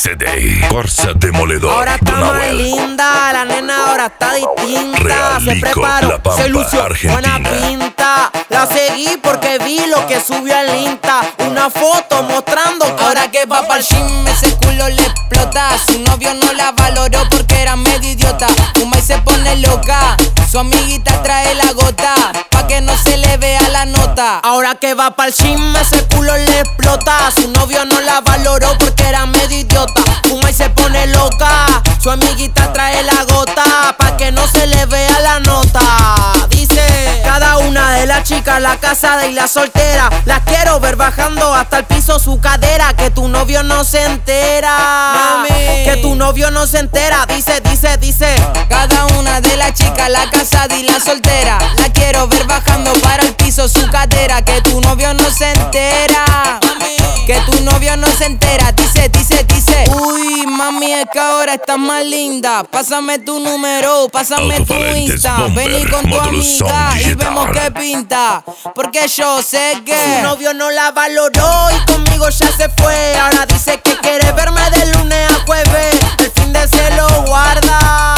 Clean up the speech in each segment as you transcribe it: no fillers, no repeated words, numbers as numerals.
CD, Fuerza Demoledor. Ahora está más linda, la nena ahora está distinta. Real Se Lico, preparó, La Pampa, se lució, Argentina. buena pinta. La seguí porque vi lo que subió al Insta. Una foto mostrando que ahora que va pa'l gym, ese culo le explota. Su novio no la valoró porque era medio idiota. Fuma y se pone loca, su amiguita trae la gota pa' que no se le vea la nota. Ahora que va pa'l gym, ese culo le explota. Su novio no la valoró porque era medio idiota. Fuma y se pone loca, su amiguita trae la gota pa' que no se le vea la nota. Dice, cada una de las chicas, la casada y la soltera, las quiero ver bajando hasta el piso su cadera. Que tu novio no se entera, mami, que tu novio no se entera. Dice, dice, dice, cada una de las chicas, la casada y la soltera, la quiero ver bajando para el piso su cadera. Que tu novio no se entera, que tu novio no se entera. Dice, dice, dice, uy, mami, es que ahora estás más linda. Pásame tu número, pásame tu Autoparentes Insta. Bomber, Vení con tu módulos Sound amiga y Digital. vemos qué pinta. Porque yo sé su que novio no la valoró y conmigo ya se fue. Ahora dice que quiere verme de lunes a jueves. El fin de se lo guarda.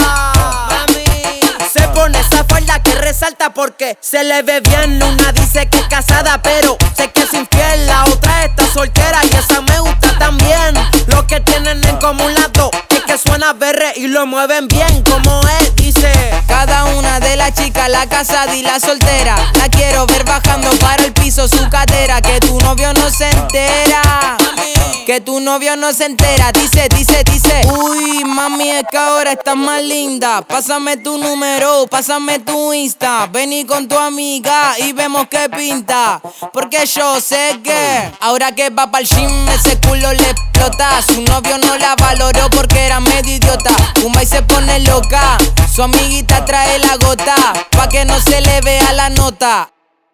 Mami, se pone esa falda que resalta porque se le ve bien. Una dice que es casada, pero sé que es infiel. La otra está soltera y esa me gusta también. Lo que tienen en común las dos es que suena berre y lo mueven bien. Como es, dice, cada una de las chicas, la casada y la soltera, la quiero ver bajando para el piso su cadera. Que tu novio no se entera, que tu novio no se entera. Dice, dice, dice, uy, mami, es que ahora estás más linda. Pásame tu número, pásame tu Insta. Vení con tu amiga y vemos qué pinta. Porque yo sé que ahora que va pa'l gym, ese culo le explota. Su novio no la valoró porque era medio idiota. Fuma y se pone loca, su amiguita trae la gota pa' que no se le vea la nota.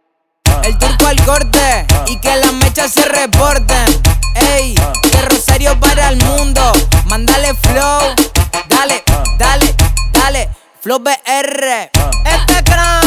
El turco al corte y que las mechas se reporten. Ey, de Rosario para el mundo, mándale flow. Dale, dale, dale, flow BR. este crán